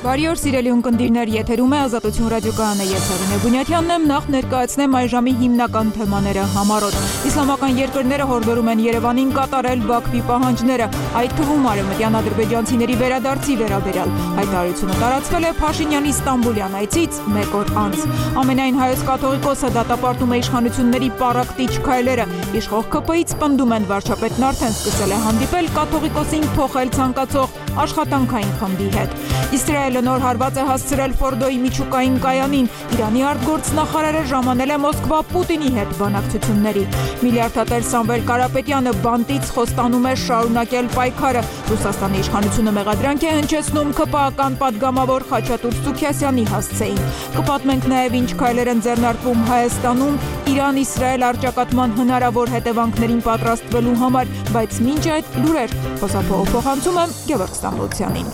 Բարի օր, սիրելի ունկնդիրներ, եթերում է Ազատություն ռադիոկայանը, ես Արինե Բունյաթյանն եմ, նախ ներկայացնեմ այժմի հիմնական թեմաները համառոտ։ Իսլամական երկրները հորդորում են Երևանին կատարել Բաքվի պահանջները, այդ թվում արևմտյան ադրբեջանցիների վերադարձի վերաբերյալ։ Հայտարարությունը տարածվել է Փաշինյանի Ստամբուլյան այցից մեկ օր անց։ Ամենայն հայոց կաթողիկոսը դատապարտում է իշխանությունների պառակտիչ քայլերը։ Իշխող ԿՊ-ից պնդում են վարչապետն արդեն սկսել է հանդիպել կաթողիկոսին փոխել ցանկացող աշխատանքային խմբի հետ։ Իսրայելը նոր հարված է հասցրել Ֆորդոյի միջուկային կայանին։ Իրանի արտգործնախարարը ժամանել է Մոսկվա Պուտինի հետ բանակցությունների։ Միլիարդատեր Սամվել Կարապետյանը բանտից խոստանում է շարունակել պայքարը։ Ռուսաստանի իշխանությունը մեղադրանք է հնչեցնում ԿՊԱ-ական падգամավոր Խաչատուր Սուքիասյանի հասցեին։ Կպատմենք նաև ինչ քայլեր են ձեռնարկվում Հայաստանում Իրան-Իսրայել առճակատման հնարավոր հետևանքներին պատրաստվելու համար, բայց մինչ այդ լուրեր խոսափողով փոխանցում եմ Գևորգ Ստամբոլցյանին։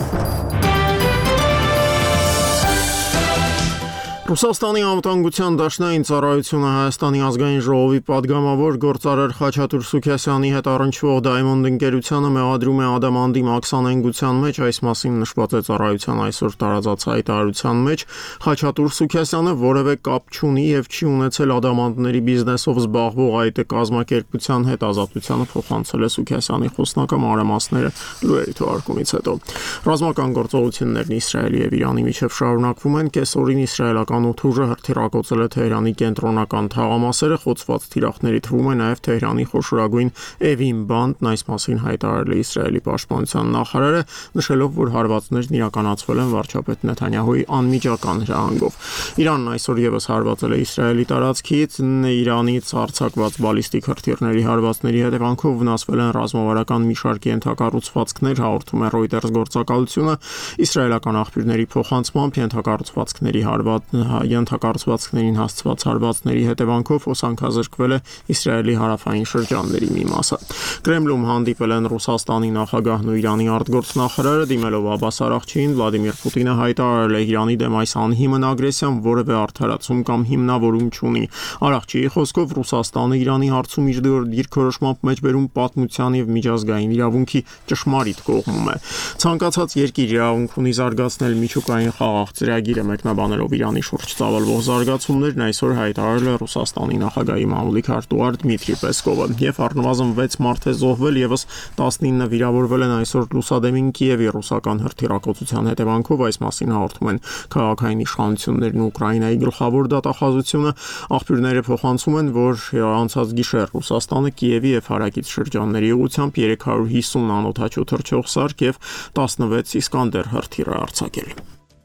Ռուսաստանի անվտանգության դաշնային ծառայությունը Հայաստանի ազգային ժողովի падգամավոր գործարար Խաչատուր Սուքիասյանի հետ առնչվող Diamond ընկերությանը մեղադրում է ադամանդի մաքսանենգության մեջ, այս մասին նշված է ծառայության այսօր տարածած հայտարարության մեջ։ Խաչատուր Սուքիասյանը որևէ կապ չունի եւ չի ունեցել ադամանդների բիզնեսով զբաղվող այդ կազմակերպության հետ, ազատությանը փոխանցել է Սուքիասյանի խոսնակը մանրամասները լուրերի թողարկումից հետո։ Ռազմական գործողություններն Իսրայելի եւ Իրանի միջև շարունակվում են, կեսօրին իսրայելական օդուժը հրթիռակոծել է Թեհրանի կենտրոնական թաղամասերը, խոցված թիրախների թվում է նաև Թեհրանի խոշորագույն Էվին բանդն, այս մասին հայտարարել է Իսրայելի պաշտպանության նախարարը, նշելով, որ հարվածներն իրականացվել են վարչապետ Նեթանյահուի անմիջական հրահանգով։ Իրանն այսօր եւս հարվածել է Իսրայելի տարածքից, Իրանից արձակված բալիստիկ հրթիռների հարվածների հետևանքով վնասվել են ռազմավարական մի շարք ենթակառուցվածքներ, հաղորդում է Reuters գործակալությունը։ Իսրայելական աղբյուրների փոխանցմամբ ենթակառուցվածքներին հասցված հարվածների հետևանքով հոսանքազրկվել է Իսրայելի հարավային շրջանների մի մասը։ Կրեմլում հանդիպել են Ռուսաստանի նախագահն ու Իրանի արտգործնախարարը, դիմելով Աբբաս Արաղչիին, Վլադիմիր Պուտինը հայտարարել է Իրանի դեմ այս անհիմն ագրեսիան որևէ արդարացում կամ հիմնավորում չունի։ Արաղչիի խոսքով Ռուսաստանը Իրանի հարցում իր դիրքորոշմամբ մեջբերում պատմության եւ միջազգային իրավունքի ճշմարիտ կողմում է։ Ցանկացած երկիր իրավունք ունի զարգացնել միջուկային խաղաղ ծրագիրը, մեկնաբանելով Իրանի շուրջ ծավալվող զարգացումներն այսօր հայտարարել է Ռուսաստանի նախագահի մամուլի քարտուղար Դմիտրի Պեսկովը, եւ առնվազն 6 մարդ է զոհվել, եւս 19 վիրավորվել են այսօր լուսադեմին Կիևի ռուսական հրթիռակոծության հետևանքով, այս մասին հաղորդում են քաղաքային իշխանություններն ու Ուկրաինայի գլխավոր դատախազությունը։ Աղբյուրները փոխանցում են, որ անցած գիշեր Ռուսաստանը Կիևի եւ հարակից շրջանների ուղղությամբ 350 անօդաչու թռչող սարք եւ 16 Իսկանդեր հրթիռ է արձակել։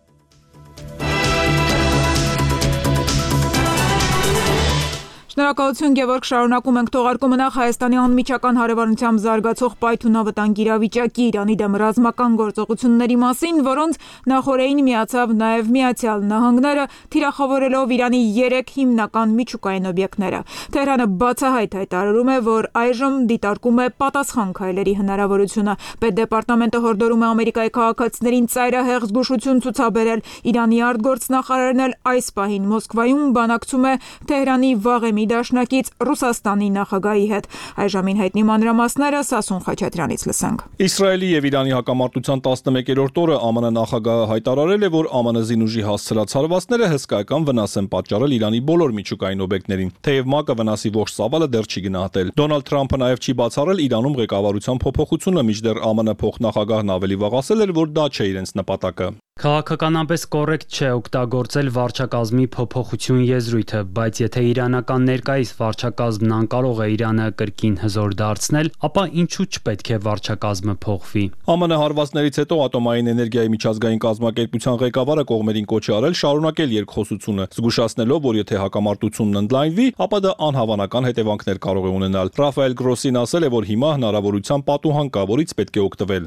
Շնորհակալություն Գևորգ, շարունակում ենք թողարկումը նախ Հայաստանի անմիջական հարևանությամբ զարգացող պայթունավտանգ իրավիճակի Իրանի դեմ ռազմական գործողությունների մասին, որոնց նախորդին միացավ նաև Միացյալ Նահանգները, թիրախավորելով Իրանի 3 հիմնական միջուկային օբյեկտները։ Թեհրանը բացահայտ հայտարարում է, որ այժմ դիտարկում է պատասխան քայլերի հնարավորությունը։ Պետդեպարտամենտը հորդորում է Ամերիկայի քաղաքացիներին ծայրահեղ զգուշություն ցուցաբերել։ Իրանի արտգործնախարարն էլ այս պահին Մոսկվայում բանակցում է Թեհրանի վաղեմի դաշնակից Ռուսաստանի նախագահի հետ։ Այժմին հայտնի մանրամասները Սասուն Խաչատրյանից լսենք։ Իսրայելի եւ Իրանի հակամարտության 11-րդ օրը ԱՄՆ նախագահը հայտարարել է, որ ԱՄՆ զինուժի հասցրած հարվածները հսկայական վնաս են պատճառել Իրանի բոլոր միջուկային օբյեկտներին, թեև ՄԱԿ-ը վնասի ողջ ծավալը դեռ չի գնահատել։ Դոնալդ Թրամփը նաեւ չի բացառել Իրանում ղեկավարության փոփոխությունը, մինչդեռ ԱՄՆ փոխնախագահն ավելի վաղ ասել էր, որ դա չէ իրենց նպատակը։ Քաղաքականապես կոռեկտ չէ օգտագործել վարչակազմի փոփոխություն եզրույթը, բայց եթե իրանական ներկայիս վարչակազմն անկարող է Իրանը կրկին հզոր դարձնել, ապա ինչու չպետք է վարչակազմը փոխվի։ ԱՄՆ հարվածներից հետո Ատոմային էներգիայի միջազգային կազմակերպության ղեկավարը կողմերին կոչ է արել շարունակել երկխոսությունը, զգուշացնելով, որ եթե հակամարտությունն ընդլայնվի, ապա դա անհավանական հետևանքներ կարող է ունենալ։ Ռաֆայել Գրոսին ասել է, որ հիմա հնարավորության պատուհան կա, որից պետք է օգտվել։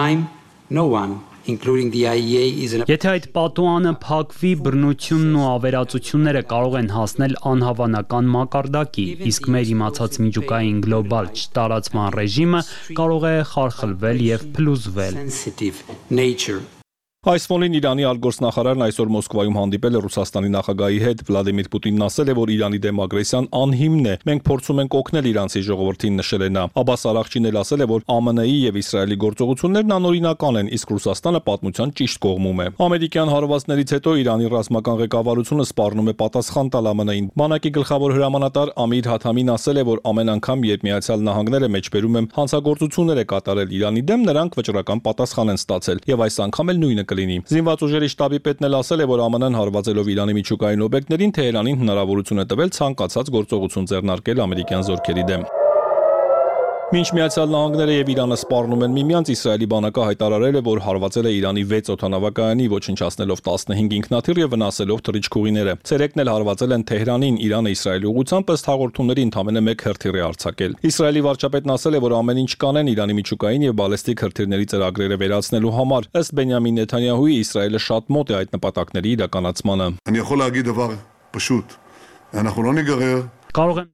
Եթե այդ պատուհանը փակվի, բռնությունն ու ավերածությունները կարող են հասնել անհավանական մակարդակի, իսկ մեր իմացած միջուկային գլոբալ չտարածման ռեժիմը կարող է խարխլվել եւ փլուզվել։ Այս ֆոնին Իրանի արտգործնախարարն այսօր Մոսկվայում հանդիպել է Ռուսաստանի նախագահի հետ։ Վլադիմիր Պուտինն ասել է, որ Իրանի դեմ ագրեսիան անհիմն է։ Մենք փորձում ենք օգնել իրանցի ժողովրդին, նշել է նա։ Աբբաս Արաղչին էլ ասել է, որ ԱՄՆ-ի եւ Իսրայելի գործողություններն անօրինական են, իսկ Ռուսաստանը պատմության ճիշտ կողմում է։ Ամերիկյան հարվածներից հետո Իրանի ռազմական ղեկավարությունը սպառնում է պատասխան տալ ԱՄՆ-ին։ Բանակի գլխավոր հրամանատար Ամիր Հաթամին ասել է, որ ամեն անգամ, երբ Միացյալ Նահանգները մեջբերում են հանցագործություններ է կատարել Իրանի դեմ, նրանք վճռական պատասխան են ստացել եւ այս անգամ էլ նույնը կլինի։ Զինված ուժերի շտաբի պետն էլ ասել է, որ ԱՄՆ-ն հարվածելով Իրանի միջուկային օբյեկտներին Թեհրանին հնարավորություն է տվել ցանկացած գործողություն ձեռնարկել ամերիկյան զորքերի դեմ։ Մինչ Միացյալ Նահանգները եւ Իրանը սպառնում են միմյանց, Իսրայելի բանակը հայտարարել է, որ հարվածել է Իրանի 6 օդանավակայանի, ոչնչացնելով 15 ինքնաթիռ եւ վնասելով թռիչքուղիները։ Ցերեկն էլ հարվածել են Թեհրանին, Իրանը Իսրայելի ուղղությամբ ըստ հաղորդումների ընդամենը 1 հրթիռ է արձակել։ Իսրայելի վարչապետն ասել է, որ ամեն ինչ կանեն Իրանի միջուկային եւ բալեստիկ հրթիռների ծրագրերը վերացնելու համար։ Ըստ Բենյամին Նեթանյահուի, Իսրայելը շատ մոտ է այդ նպատակների իրականացմանը։ Կարող եմ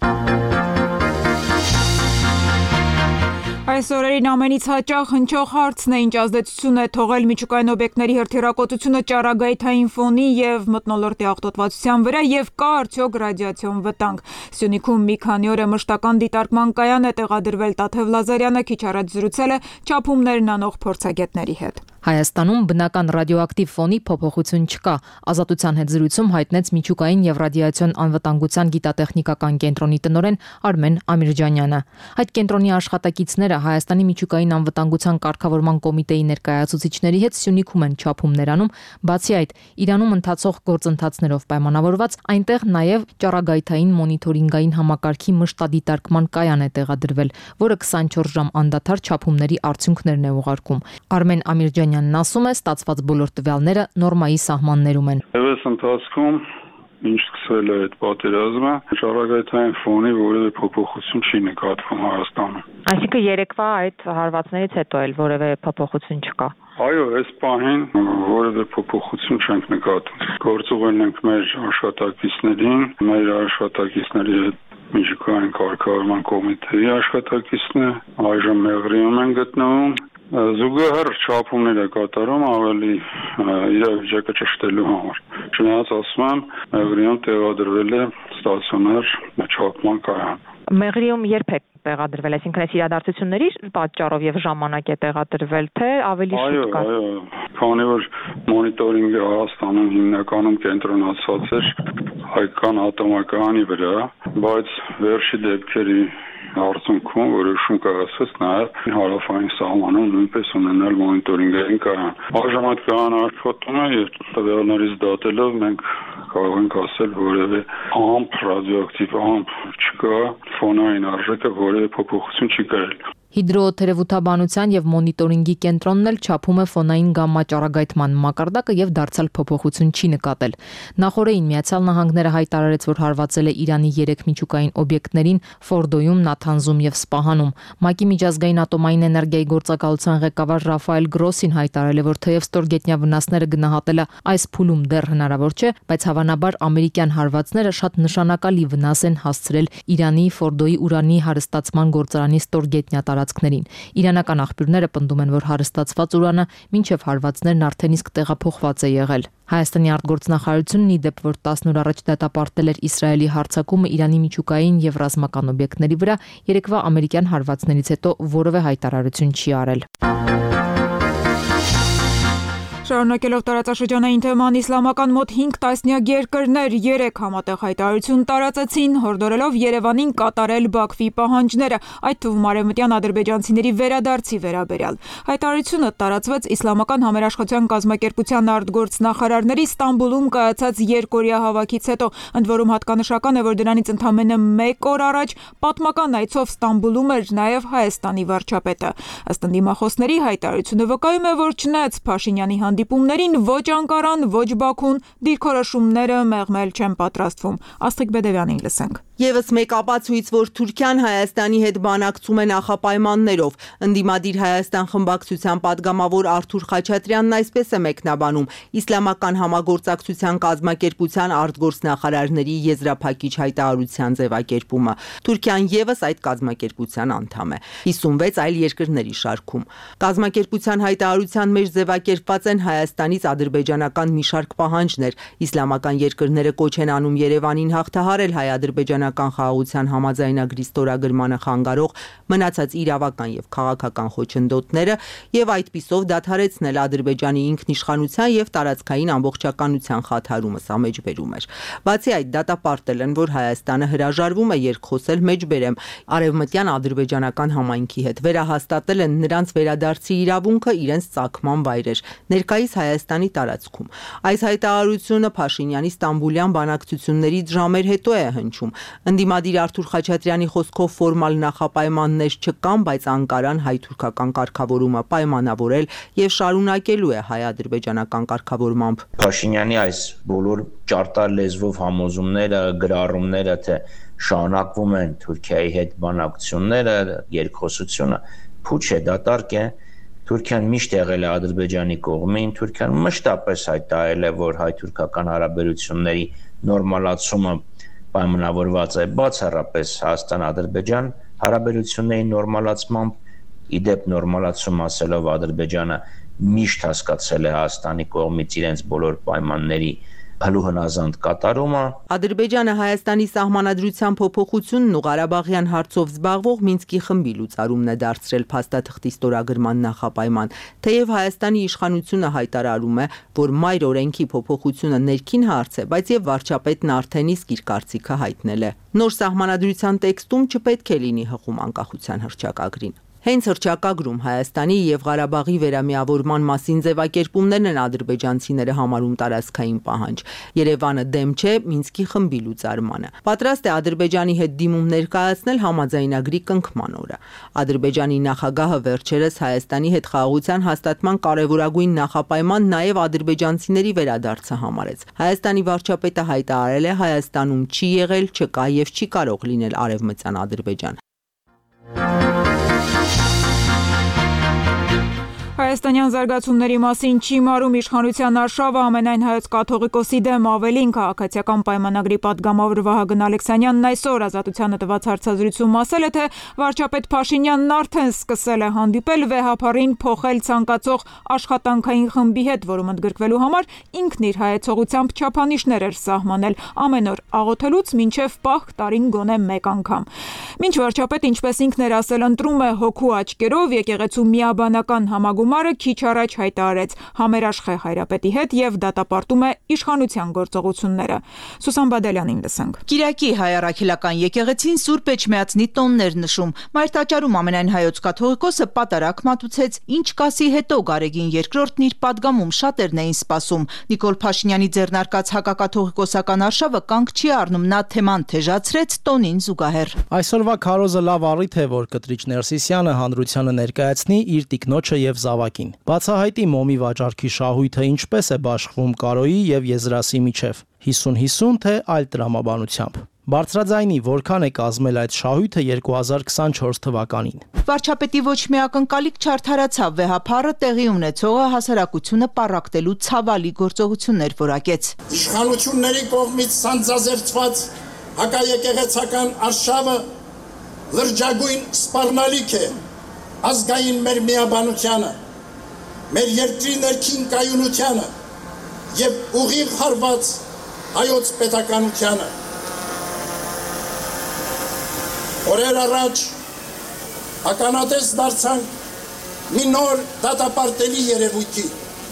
Այս օրերին ամենից հաճախ հնչող հարցն է, ինչ ազդեցություն է թողել միջուկային օբյեկտների հրթիռակոծությունը ճառագայթային ֆոնի եւ մթնոլորտի աղտոտվածության վրա եւ կա արդյոք ռադիացիոն վտանգ։ Սյունիքում մի քանի օր մշտական դիտարկման կայան է տեղադրվել, Տաթև Լազարյանը քիչ առաջ զրուցել է չափումներն անող փորձագետների հետ։ Հայաստանում բնական ռադիոակտիվ ֆոնի փոփոխություն չկա։ Ազատության հետ զրույցում հայտնեց միջուկային եւ ռադիացիոն անվտանգության գիտատեխնիկական կենտրոնի տնօրեն Արմեն Ամիրջանյանը։ Այդ կենտրոնի աշխատակիցները Հայաստանի միջուկային անվտանգության կարգավորման կոմիտեի ներկայացուցիչների հետ Սյունիքում են չափումներ անում, բացի այդ, Իրանում ընթացող գործընթացներով պայմանավորված այնտեղ նաեւ ճառագայթային մոնիթորինգային համակարգի մշտադիտարկման կայան է տեղադրվել, որը 24 ժամ անդադար չափումների արդյունքներն է ուղարկում։ Արմեն Ամիրջանյանն ասում է, ստացված բոլոր տվյալները նորմայի սահմաններում են։ Եվս ընթացքում ինչ սկսվել է այդ պատերազմը, ճառագայթային ֆոնի որևէ փոփոխություն չի նկատվում Հայաստանում։ Այսինքն երեկվա այդ հարվածներից հետո էլ որևէ փոփոխություն չկա։ Այո, այս պահին որևէ փոփոխություն չենք նկատում։ Գործողել ենք մեր աշխատակիցներին, մեր աշխատակիցների հետ միջուկային կարգավորման կոմիտեի աշխատակիցն է, այժմ Մեղրիում են գտնվում։ Զուգահեռ չափումներ է կատարում ավելի իրավիճակը ճշտելու համար։ Չնայած ասում եմ, Մեղրիում տեղադրվել է ստացիոնար չափման կայան։ Մեղրիում երբ է տեղադրվել, այսինքն այս իրադարձությունների պատճառով եւ ժամանակ է տեղադրվել, թե ավելի շուտ կա։ Այո, քանի որ մոնիտորինգը Հայաստանում հիմնականում կենտրոնացած էր հայկական ատոմակայանի վրա, բայց վերջի դեպքերի արդյունքում որոշում կայացվեց նաև հարավային սահմանում նույնպես ունենալ մոնիտորինգային կայան։ Այժմ այդ կայանը աշխատում է եւ տվյալներից դատելով մենք կարող ենք ասել որևէ ամփ ռադիոակտիվ ամփ չկա, ֆոնային արժեքը որևէ փոփոխություն չի կրել։ Հիդրոթերևութաբանության եւ մոնիտորինգի կենտրոնն էլ չափում է ֆոնային գամմա ճառագայթման մակարդակը եւ դարձյալ փոփոխություն չի նկատել։ Նախորդին Միացյալ Նահանգները հայտարարեց, որ հարվածել է Իրանի 3 միջուկային օբյեկտներին Ֆորդոյում, Նաթանզում եւ Սպահանում։ ՄԱԿ-ի միջազգային ատոմային էներգիայի գործակալության ղեկավար Ռաֆայել Գրոսին հայտարարել է, որ թեև ստորգետնյա վնասները գնահատելը այս փուլում դեռ հնարավոր չէ, բայց հավանաբար ամերիկյան հարվածները շատ նշանակալի վնաս են հասցրել Իրանի Ֆորդոյի ուրանի հարստացման գործարանի ստորգետնյա տարածքներին։ Իրանական աղբյուրները պնդում են, որ հարստացված ուրանը մինչև հարվածներն արդեն իսկ տեղափոխված է եղել։ Հայաստանի արտգործնախարարությունն ի դեպ, որ 10 օր առաջ դատապարտել էր Իսրայելի հարձակումը Իրանի միջուկային եւ ռազմական օբյեկտների վրա, երեկվա ամերիկյան հարվածներից հետո որևէ հայտարարություն չի արել։ Շարունակելով տարածաշրջանային թեման, իսլամական մոտ 5 տասնյակ երկրներ 3 համատեղ հայտարարություն տարածեցին, հորդորելով Երևանին կատարել Բաքվի պահանջները, այդ թվում արևմտյան ադրբեջանցիների վերադարձի վերաբերյալ։ Հայտարարությունը տարածվեց Իսլամական համերաշխության կազմակերպության արտգործնախարարների Ստամբուլում կայացած երկօրյա հավաքից հետո, ընդ որում հատկանշական է, որ դրանից ընդամենը 1 օր առաջ պատմական այցով Ստամբուլում էր նաև Հայաստանի վարչապետը։ Ըստ ընդդիմախոսների հայտարարությունը վկայում է, որ չնայած Փաշինյանի հանդիպումներին ոչ Անկարան, ոչ Բաքուն դիրքորոշումները մեղմել չեն պատրաստվում։ Աստղիկ Բեդևյանին լսենք։ Եվս մեկ ապացույց, որ Թուրքիան Հայաստանի հետ բանակցում է նախապայմաններով։ Ընդդիմադիր Հայաստան խմբակցության падգամավոր Արթուր Խաչատրյանն այսպես է մեկնաբանում Իսլամական համագործակցության կազմակերպության արտգործնախարարների եզրափակիչ հայտարարության ձևակերպումը։ Թուրքիան եւս այդ կազմակերպության անդամ է 56 այլ երկրների շարքում։ Կազմակերպության հայտարարության մեջ ձևակերպված են Հայաստանից ադրբեջանական մի շարք պահանջներ։ Իսլամական երկրները կոչ են անում Երևանին հաղթահարել հայ-ադրբեջանական խաղաղության համաձայնագրի ստորագրմանը խանգարող մնացած իրավական եւ քաղաքական խոչընդոտները եւ այդպիսով դադարեցնել Ադրբեջանի ինքնիշխանության եւ տարածքային ամբողջականության խաթարումը սա մեջբերում էր։ Բացի այդ, դատապարտել են, որ Հայաստանը հրաժարվում է երկխոսել մեջբերեմ արևմտյան ադրբեջանական համայնքի հետ, վերահաստատել են նրանց վերադարձի իրավունքը իրենց ծագման վայրեր, ներկայիս Հայաստանի տարածքում։ Այս հայտարարությունը Փաշինյանի Ստամբուլյան բանակցություններից ժամեր հետո է հնչում։ Ընդդիմադիր Արթուր Խաչատրյանի խոսքով ֆորմալ նախապայմաններ չկան, բայց Անկարան հայ-թուրքական կարգավորումը պայմանավորել եւ շարունակելու է հայ-ադրբեջանական կարգավորմամբ։ Փաշինյանի այս բոլոր ճարտար լեզվով համոզումները, գրառումները, թե շարունակվում են Թուրքիայի հետ բանակցությունները, երկխոսությունը, փուչ է, դատարկ է։ Թուրքիան միշտ եղել է Ադրբեջանի կողմին, Թուրքիան մշտապես հայտարարել է, որ հայ-թուրքական հարաբերությունների նորմալացումը պայմանավորված է բացառապես Հայաստան-Ադրբեջան հարաբերությունների նորմալացմամբ, իդեպ նորմալացում ասելով Ադրբեջանը միշտ հասկացել է Հայաստանի կողմից իրենց բոլոր պայմանների հլուհնազանդ կատարումը։ Ադրբեջանը Հայաստանի սահմանադրության փոփոխությունն ու Ղարաբաղյան հարցով զբաղվող Մինսկի խմբի լուծարումն է դարձրել փաստաթղթի ստորագրման նախապայման, թեև Հայաստանի իշխանությունը հայտարարում է, որ մայր օրենքի փոփոխությունը ներքին հարց է, բայց եւ վարչապետն արդեն իսկ իր կարծիքը հայտնել է։ Նոր սահմանադրության տեքստում չպետք է լինի հղում անկախության հռչակագրին։ Հենց հռչակագրում Հայաստանի եւ Ղարաբաղի վերամիավորման մասին ձևակերպումներն են ադրբեջանցիները համարում տարածքային պահանջ։ Երևանը դեմ չէ Մինսկի խմբի լուծարմանը։ Պատրաստ է Ադրբեջանի հետ դիմում ներկայացնել համաձայնագրի կնքման օրը։ Ադրբեջանի նախագահը վերջերս Հայաստանի հետ խաղաղության հաստատման կարևորագույն նախապայման նաեւ ադրբեջանցիների վերադարձը համարեց։ Հայաստանի վարչապետը հայտարարել է Հայաստանում չի եղել, չկա եւ չի կարող լինել արևմտյան Ադրբեջան։ Հայաստանյան զարգացումների մասին չի մարում իշխանության արշավը ամենայն հայոց կաթողիկոսի դեմ ավելին քաղաքացիական պայմանագրի պատգամավոր Վահագն Ալեքսանյանն այսօր Ազատությանը տված հարցազրույցում ասել է, թե վարչապետ Փաշինյանն արդեն սկսել է հանդիպել վեհափառին փոխել ցանկացող աշխատանքային խմբի հետ, որում ընդգրկվելու համար ինքն իր հայեցողությամբ չափանիշներ էր սահմանել ամեն օր աղոթելուց մինչև պահ տարին գոնե մեկ անգամ։ Մինչ վարչապետը, ինչպես ինքն էր ասել, ընտրում է հոգու աչքերով եկեղեցու միաբանական համագումարը քիչ առաջ հայտարարեց համերաշխե Հայրապետի հետ եւ դատապարտում է իշխանության գործողությունները։ Սուսան Բադալյանին լսենք։ Կիրակի հայ առաքելական եկեղեցին Սուրբ Էջմիածնի տոններ նշում։ Մայրտաճարում ամենայն հայոց կաթողիկոսը պատարակ մատուցեց, ինչ կասի հետո Գարեգին II-ն իր պատգամում շատերն էին սպասում։ Նիկոլ Փաշինյանի ձեռնարկած հակակաթողիկոսական արշավը կանգ չի առնում, նա թեման թեժացրեց տոնին զուգահեռ։ Այսօրվա քարոզը լավ առիթ է, որ կտրիչ Ներսիսյանը հանրությանը ներկայացնի իր տիկնոջը եւ զավակին։ Բացահայտի մոմի վաճառքի շահույթը ինչպես է բաշխվում Կարոյի եւ Եզրասի միջև 50-50 թե այլ տրամաբանությամբ։ Բարձրաձայնի որքան է կազմել այդ շահույթը 2024 թվականին։ Վարչապետի ոչ մի ակնկալիք չարդարացավ, վեհափառը տեղի ունեցողը հասարակությունը պառակտելու ցավալի գործողություններ որակեց։ Իշխանությունների կողմից սանձազերծված հակաեկեղեցական արշավը լրջագույն սպառնալիք է ազգային մեր միաբանությանը, մեր երկրի ներքին կայունությանը եւ ուղիղ հարված հայոց պետականությանը։ Օրեր առաջ ականատես դարձանք մի նոր դատապարտելի երևույթի։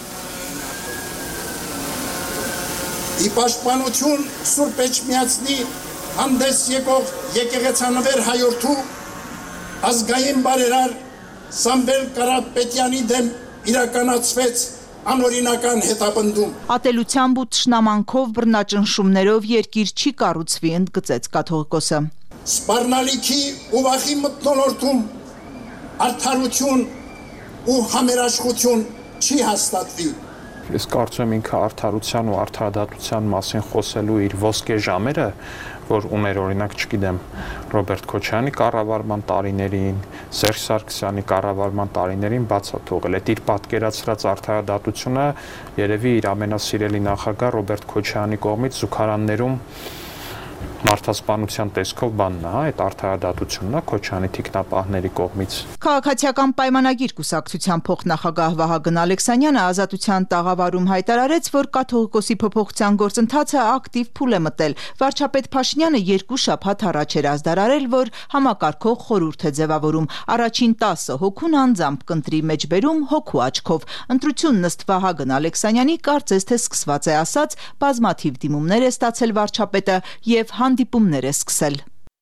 Ի պաշտպանություն Սուրբ Էջմիածնի հանդես եկող եկեղեցանվեր հայորդու ազգային բարերար Սամվել Կարապետյանի դեմ իրականացվեց անօրինական հետապնդում։ Ատելությամբ ու թշնամանքով բռնաճնշումներով երկիր չի կառուցվի, ընդգծեց կաթողիկոսը։ Սպառնալիքի ու վախի մթնոլորտում արդարություն ու համերաշխություն չի հաստատվի։ Ես կարծում եմ ինքը արդարության ու արդարադատության մասին խոսելու իր ոսկե ժամերը, որ ուներ օրինակ, չգիտեմ, Ռոբերտ Քոչարյանի կառավարման տարիներին, Սերժ Սարգսյանի կառավարման տարիներին բացաթողել։ Այդ իր պատկերացրած արդարադատությունը երևի իր ամենասիրելի նախագահ Ռոբերտ Քոչարյանի կողմից զուգարաններում մարդասպանության տեսքով բանն է, այդ արդարադատությունն է Քոչյանի թիկնապահների կողմից։ Քաղաքացիական պայմանագիր կուսակցության փոխնախագահ Վահագն Ալեքսանյանը Ազատության տաղավարում հայտարարեց, որ կաթողիկոսի փոփոխության գործընթացը ակտիվ փուլ է մտել։ Վարչապետ Փաշինյանը 2 շաբաթ առաջ էր ազդարարել, որ համակարգող խորհուրդ է ձևավորում։ Առաջին 10 հոգուն անձամբ կընտրի մեջբերում հոգու աչքով։ Ընտրությունն ըստ Վահագն Ալեքսանյանի կարծես թե սկսված է ասած, բազմաթիվ դիմումներ է ստացել վարչապետը եւ հանդիպումներ է սկսել։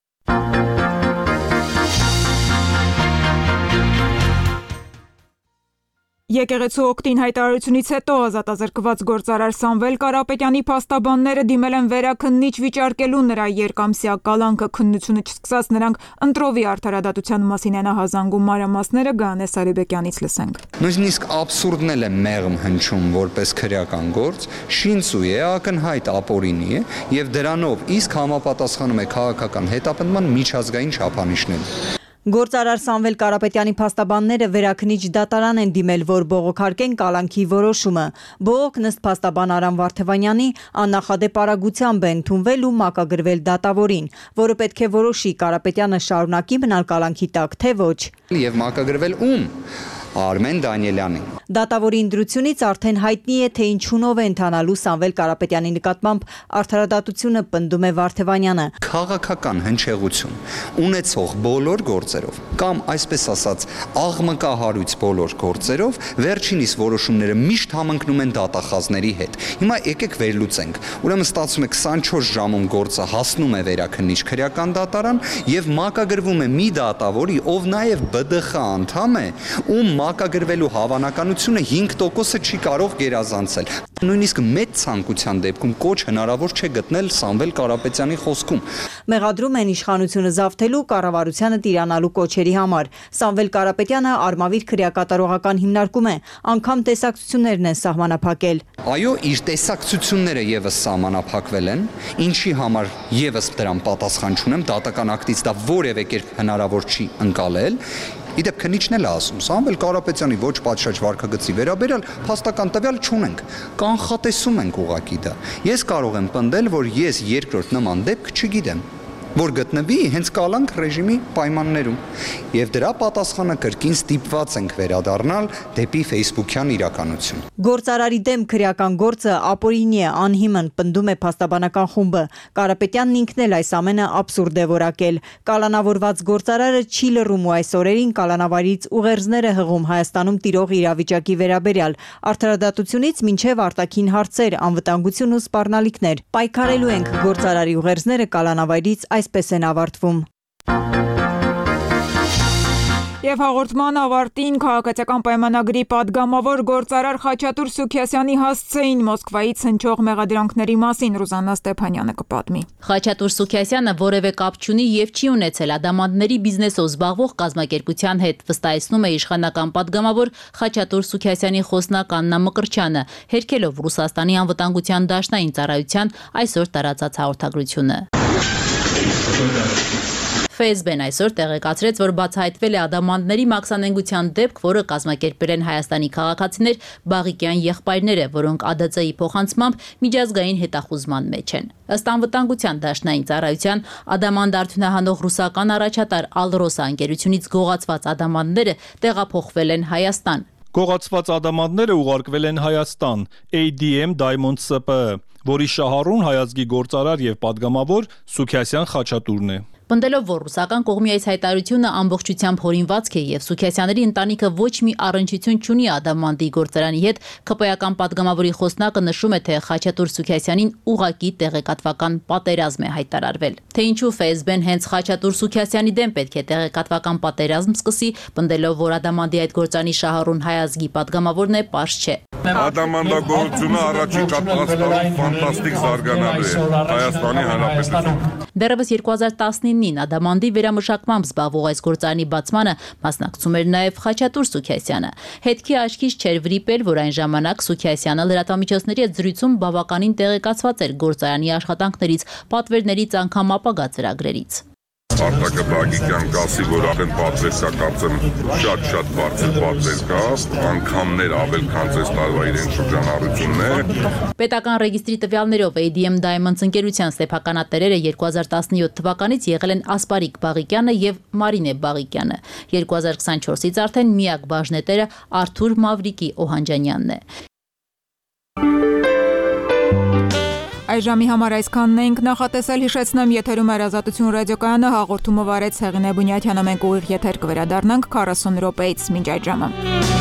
Եկեղեցու օգտին հայտարարությունից հետո ազատազրկված գործարար Սամվել Կարապետյանի փաստաբանները դիմել են վերաքննիչ վիճարկելու նրա երկամսյա կալանքը, քննությունը չսկսած նրանք ընտրովի արդարադատության մասին են հազանգում մանրամասները Գայանե Սարիբեկյանից լսենք։ Նույնիսկ աբսուրդն էլ է մեղմ հնչում որպես քրեական գործ, շինծու է, ակնհայտ ապօրինի է եւ դրանով իսկ համապատասխանում է քաղաքական հետապնդման միջազգային չափանիշներին։ Գործարար Սամվել Կարապետյանի փաստաբանները վերաքնիչ դատարան են դիմել, որ բողոքարկեն կալանքի որոշումը։ Բողոքն ըստ փաստաբան Արամ Վարդևանյանի աննախադեպ արագությամբ է ընդունվել ու մակագրվել դատավորին, որը պետք է որոշի Կարապետյանը շարունակի մնալ կալանքի տակ, թե ոչ։ Եվ մակագրվել ում։ Արմեն Դանիելյանին։ Դատավորի ընտրությունից արդեն հայտնի է, թե ինչունով է ընթանալու Սամվել Կարապետյանի նկատմամբ արդարադատությունը, պնդում է Վարդևանյանը։ Քաղաքական հնչեղություն ունեցող բոլոր գործերով կամ այսպես ասած աղմկահարույց բոլոր գործերով վերջինիս որոշումները միշտ համընկնում են դատախազների հետ։ Հիմա եկեք վերլուծենք։ Ուրեմն ստացվում է 24 ժամում գործը հասնում է վերաքննիչ քրեական դատարան եւ մակագրվում է մի դատավորի, ով նաեւ ԲԴԽ անդամ է, ում մակագրվելու հավանականությունը 5%-ը չի կարող գերազանցել։ Նույնիսկ մեծ ցանկության դեպքում կոչ հնարավոր չէ գտնել Սամվել Կարապետյանի խոսքում։ Մեղադրում են իշխանությունը զավթելու, կառավարությանը տիրանալու կոչերի համար։ Սամվել Կարապետյանը արմավիր քրեակատարողական հիմնարկում է, անգամ տեսակցություններն են սահմանափակել։ Այո, իր տեսակցությունները եւս սահմանափակվել են, ինչի համար եւս դրան պատասխան չունեմ, դատական ակտից դա որևէ կերպ հնարավոր չի ընկալել։ Իդեպ քննիչն էլ ասում, Սամվել Կարապետյանի ոչ պատշաճ վարքագծի վերաբերյալ փաստական տվյալ չունենք, կանխատեսում ենք ուղղակի դա։ Ես կարող եմ պնդել, որ ես երկրորդ նման դեպք չգիտեմ, որ գտնվի հենց կալանք ռեժիմի պայմաններում, եւ դրա պատասխանը կրկին ստիպված ենք վերադառնալ դեպի Facebook-յան իրականություն։ Գործարարի դեմ քրեական գործը ապօրինի է, անհիմն, պնդում է փաստաբանական խումբը։ Կարապետյանն ինքն էլ այս ամենը աբսուրդ է որակել։ Կալանավորված գործարարը չի լռում ու այս օրերին կալանավարից ուղերձներ է հղում Հայաստանում տիրող իրավիճակի վերաբերյալ, արդարադատությունից մինչև արտաքին հարցեր, անվտանգություն ու սպառնալիքներ։ Պայքարելու ենք, գործարարի ուղերձները կալանավարից այսպես են ավարտվում։ Եվ հաղորդման ավարտին քաղաքացիական պայմանագրի падգամավոր գործարար Խաչատուր Սուքիասյանի հասցեին Մոսկվայից հնչող մեղադրանքների մասին Ռուզաննա Ստեփանյանը կպատմի։ Խաչատուր Սուքիասյանը որևէ կապ չունի եւ չի ունեցել ադամանդների բիզնեսով զբաղվող կազմակերպության հետ, վստահեցնում է իշխանական падգամավոր Խաչատուր Սուքիասյանի խոսնակ Աննա Մկրչյանը, հերքելով Ռուսաստանի անվտանգության դաշնային ծառայության այսօր տարածած հաղորդագրությունը։ ՖՍԲ-ն այսօր տեղեկացրեց, որ բացահայտվել է ադամանդների մաքսանենգության դեպք, որը կազմակերպել են Հայաստանի քաղաքացիներ Բաղիկյան եղբայրները, որոնք ԱԴՑ-ի փոխանցմամբ միջազգային հետախուզման մեջ են։ Ըստ անվտանգության դաշնային ծառայության ադամանդ արդյունահանող ռուսական առաջատար Ալրոսա ընկերությունից գողացված ադամանդները տեղափոխվել են Հայաստան։ Գողացված ադամանդները ուղարկվել են Հայաստան, ADM Diamond SPԸ, որի շահառուն հայազգի գործարար եւ падգամավոր Սուքիասյան Խաչատուրն է։ Պնդելով, որ ռուսական կողմի այս հայտարարությունը ամբողջությամբ հորինվածք է եւ Սուքիասյանների ընտանիքը ոչ մի առնչություն չունի ադամանդի գործարանի հետ, ԿՊ-ական падգամավորի խոսնակը նշում է, թե Խաչատուր Սուքիասյանին ուղակի տեղեկատվական պատերազմ է հայտարարվել։ Թե ինչու ՖՍԲ-ն հենց Խաչատուր Սուքիասյանի դեմ պետք է տեղեկատվական պատերազմ սկսի, պնդելով, որ ադամանդի այդ գործարանի շահառուն հայազգի падգամավորն է, պարզ չէ։ Ադամանդագործությունը առաջին կապակցությամբ ֆանտաստիկ զարգանալու է Հայաստանի Հանրապետությունում։ Դեռևս 2019-ին ադամանդի վերամշակմամբ զբաղվող այս գործարանի բացմանը մասնակցում էր նաև Խաչատուր Սուքիասյանը։ Հետքի աչքից չէր վրիպել, որ այն ժամանակ Սուքիասյանը լրատվամիջոցների հետ զրույցում բավականին տեղեկացված էր գործարանի աշխատանքներից, պատվերներից, անգամ ապագա ծրագրերից։ արտակարգիկյան գասի, որ արդեն պատվեր կա, կարծեմ շատ բարձր պատվեր կա, անգամներ ավել քան այս տարվա իրեն շրջանառությունն է։ Պետական ռեգիստրի տվյալներով ADM Diamonds ընկերության սեփականատերերը 2017 թվականից եղել են Ասպարիկ Բաղիկյանը եւ Մարինե Բաղիկյանը։ 2024-ից արդեն միակ բաժնետերը Արթուր Մավրիկի Օհանջանյանն է։ Այժմի համար այսքանն ենք նախատեսել, հիշեցնեմ, եթերում Ազատություն ռադիոկայանը հաղորդումը վարեց Հեղինե Բունյաթյանը, մենք ուղիղ եթեր կվերադառնանք 40 րոպեից, մինչ այդ ժամը։